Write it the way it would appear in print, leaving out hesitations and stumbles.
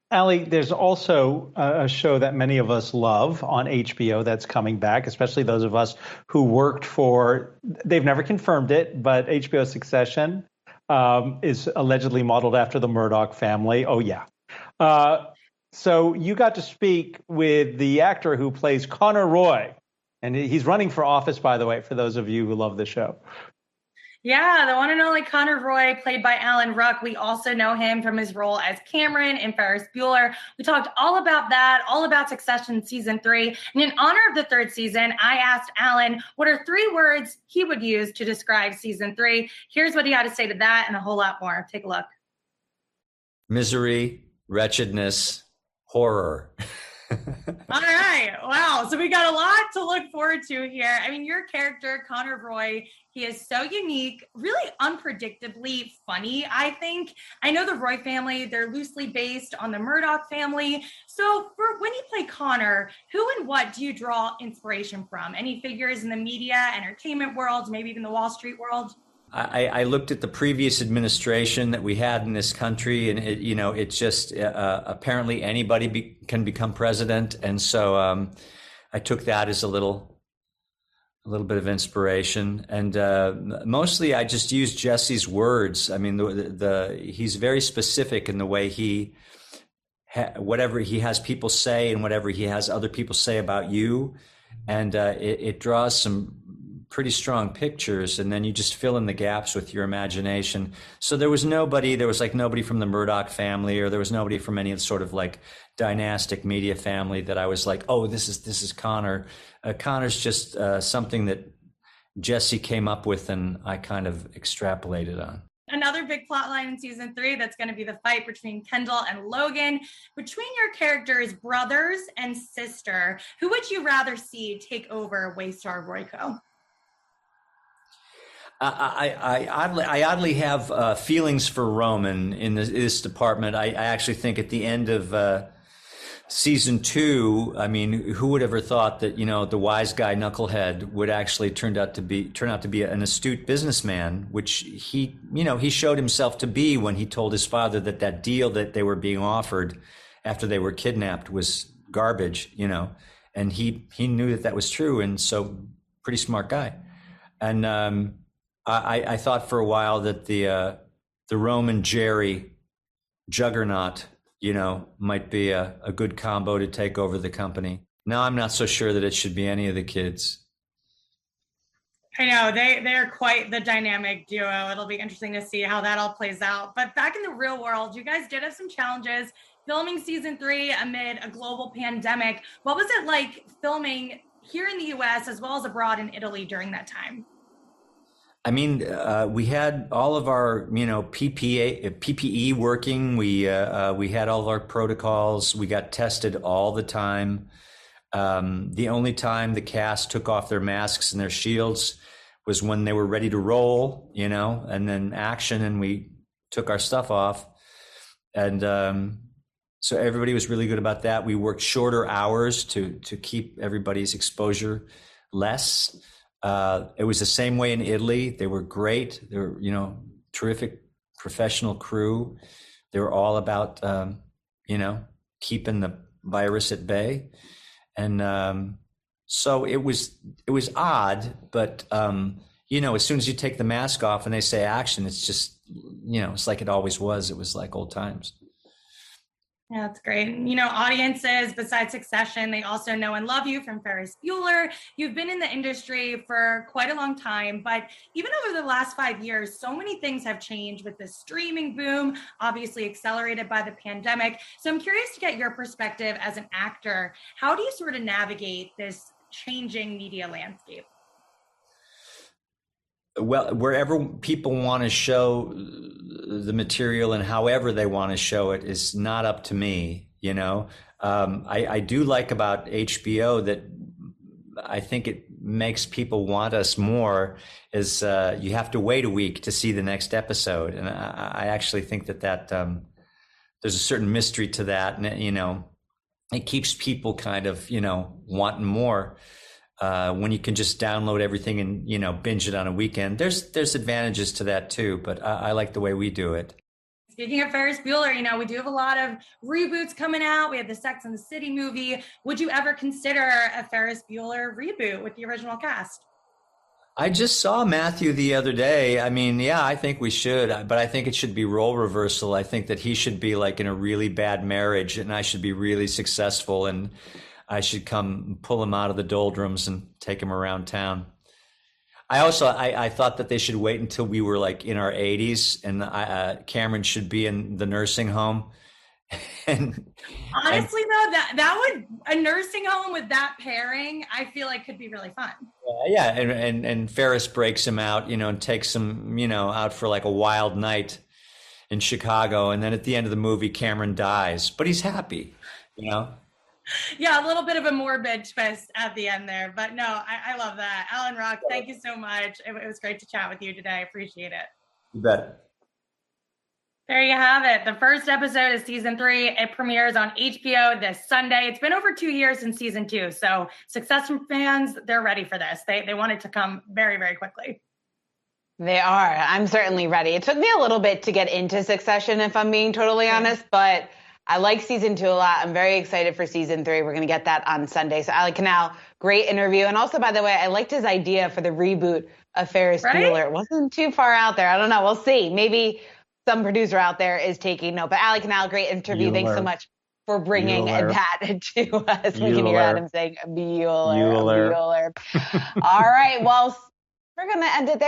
Ali, there's also a show that many of us love on HBO that's coming back, especially those of us who worked for, they've never confirmed it, but HBO Succession is allegedly modeled after the Murdoch family. Oh, yeah. Uh, so you got to speak with the actor who plays Connor Roy, and he's running for office, by the way, for those of you who love the show. Yeah, the one and only Connor Roy, played by Alan Ruck. We also know him from his role as Cameron in Ferris Bueller. We talked all about that, all about Succession season 3. And in honor of the third season, I asked Alan what are 3 words he would use to describe season 3. Here's what he had to say to that and a whole lot more. Take a look. Misery, wretchedness, horror. All right. Wow. So we got a lot to look forward to here. I mean, your character, Connor Roy, he is so unique, really unpredictably funny, I think. I know the Roy family, they're loosely based on the Murdoch family. So for when you play Connor, who and what do you draw inspiration from? Any figures in the media, entertainment world, maybe even the Wall Street world? I looked at the previous administration that we had in this country, and it just apparently anybody can become president, and so I took that as a little bit of inspiration, and mostly I just used Jesse's words. I mean, he's very specific in the way whatever he has people say and whatever he has other people say about you, and it draws some pretty strong pictures, and then you just fill in the gaps with your imagination. So there was nobody from the Murdoch family, or there was nobody from any sort of like dynastic media family that I was like, oh, this is Connor. Connor's just something that Jesse came up with and I kind of extrapolated on. Another big plot line in season 3, that's going to be the fight between Kendall and Logan. Between your characters, brothers and sister, who would you rather see take over Waystar Royco? I oddly have feelings for Roman in this department. I actually think at the end of season 2, I mean, who would ever thought that the wise guy knucklehead would actually turn out to be an astute businessman, which he showed himself to be when he told his father that deal that they were being offered after they were kidnapped was garbage, and he knew that was true, and so pretty smart guy, and I thought for a while that the Roman Jerry juggernaut, might be a good combo to take over the company. Now I'm not so sure that it should be any of the kids. I know they're quite the dynamic duo. It'll be interesting to see how that all plays out. But back in the real world, you guys did have some challenges filming season 3 amid a global pandemic. What was it like filming here in the US as well as abroad in Italy during that time? I mean, we had all of our, PPE working. We had all of our protocols. We got tested all the time. The only time the cast took off their masks and their shields was when they were ready to roll, and then action, and we took our stuff off. And so everybody was really good about that. We worked shorter hours to keep everybody's exposure less. It was the same way in Italy. They were great. They were, terrific professional crew. They were all about, keeping the virus at bay. And so it was odd, but, as soon as you take the mask off and they say action, it's just, it's like it always was. It was like old times. Yeah, that's great. Audiences besides Succession, they also know and love you from Ferris Bueller. You've been in the industry for quite a long time, but even over the last 5 years, so many things have changed with the streaming boom, obviously accelerated by the pandemic. So I'm curious to get your perspective as an actor. How do you sort of navigate this changing media landscape? Well, wherever people want to show the material and however they want to show it is not up to me, I do like about HBO that I think it makes people want us more is you have to wait a week to see the next episode. And I actually think that there's a certain mystery to that. And, it keeps people kind of, wanting more. When you can just download everything and, binge it on a weekend, there's advantages to that too, but I like the way we do it. speaking of Ferris Bueller, you know, we do have a lot of reboots coming out. We have the Sex and the City movie. Would you ever consider a Ferris Bueller reboot with the original cast? I just saw Matthew the other day. I mean, yeah, I think we should, but I think it should be role reversal. I think that he should be like in a really bad marriage and I should be really successful and I should come pull him out of the doldrums and take him around town. I thought that they should wait until we were like in our 80s and Cameron should be in the nursing home. and Honestly, though, that would, a nursing home with that pairing, I feel like could be really fun. Yeah, and Ferris breaks him out, you know, and takes him, you know, out for like a wild night in Chicago, and then at the end of the movie, Cameron dies, but he's happy, you know. Yeah, a little bit of a morbid twist at the end there, but no, I love that. Alan Ruck, thank you so much. It was great to chat with you today. I appreciate it. You bet. There you have it. The first episode of season 3. It premieres on HBO this Sunday. It's been over 2 years since season 2. So Succession fans, they're ready for this. They want it to come very, very quickly. They are. I'm certainly ready. It took me a little bit to get into Succession, if I'm being totally honest, but I like season 2 a lot. I'm very excited for season 3. We're going to get that on Sunday. So Alec Canal, great interview. And also, by the way, I liked his idea for the reboot of Ferris Bueller. It wasn't too far out there. I don't know. We'll see. Maybe some producer out there is taking note. But Alec Canal, great interview. Thanks so much for bringing that to us. We can hear Adam saying Bueller. All right. Well, we're going to end it there.